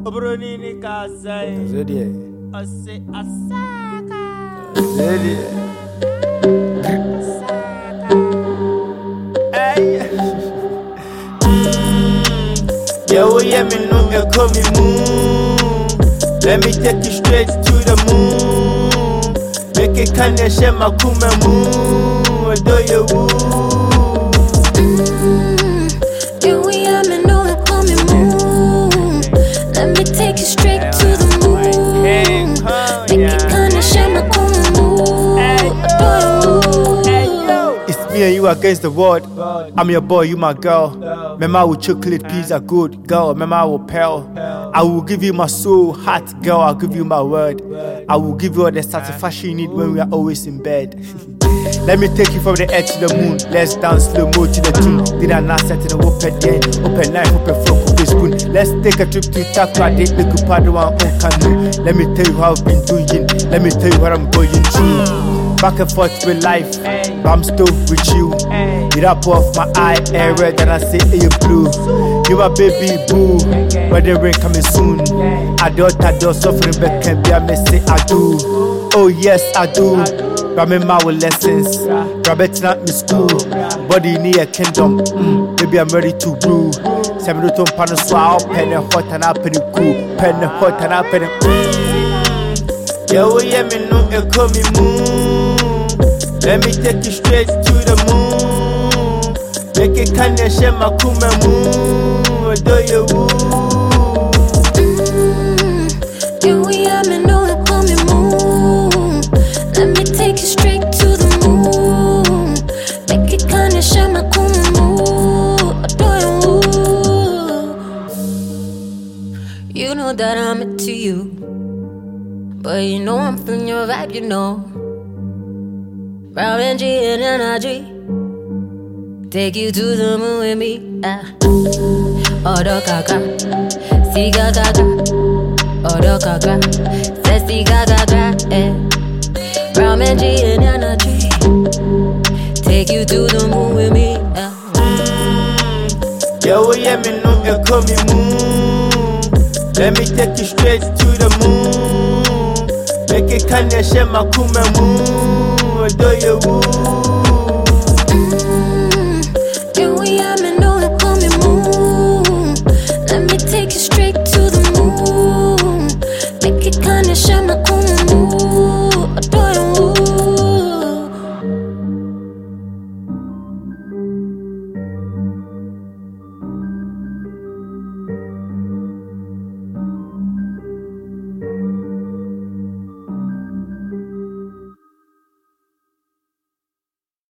Obronini Kasai. Zedie. Ose Asaka. Zedie. Hey. Yo, yeah, me no, you call me moon. Let me take you straight to the moon. Make it kinda share my kuma moon. Do you woo? You, yeah, me no, you call me moon. Let me take you straight to the moon. Make it kinda share my kuma moon. It's me and you against the world. I'm your boy, you my girl. Remember, with chocolate peas are good, girl. Remember, I will pearl. I will give you my soul, heart, girl. I'll give you my word. I will give you all the satisfaction you need when we are always in bed. Let me take you from the earth to the moon. Let's dance slow mo to the tune. Did I not set in a open day, open knife, open fork, open spoon? Let's take a trip to Takrady, make a party one on canoe. Let me tell you how I've been doing. Let me tell you what I'm going through. Back and forth with life, but I'm still with you. It up off my eye, air red, and I say, hey, you blue. You my baby boo, but the rain coming soon. I don't suffering, but can be a messy, I do. Oh yes, I do. Remember our lessons, rabbit not me school. Body need a kingdom, baby I'm ready to rule. Seven to pan so I'll pen and hot and up in the cool. Pen and hot and up in the Yo, yeah, me no, you call me moon. Let me take you straight to the moon. Make it kinda share my kuma moon. Do you woo? You, yeah, me no, you call me moon. Let me take you straight to the moon. Make it kinda share my kuma moon. You know that I'm into you, but you know I'm feeling your vibe, you know. Brown and G and energy. Take you to the moon with me. Odo kaka, si gaga, odo kaka, say si gaga, Brown and G and energy. Take you to the moon with me. Yo, yeah, me no, you call me moon. Let me take you straight to the moon. Make it kinda share my kuma moon. Do you woo?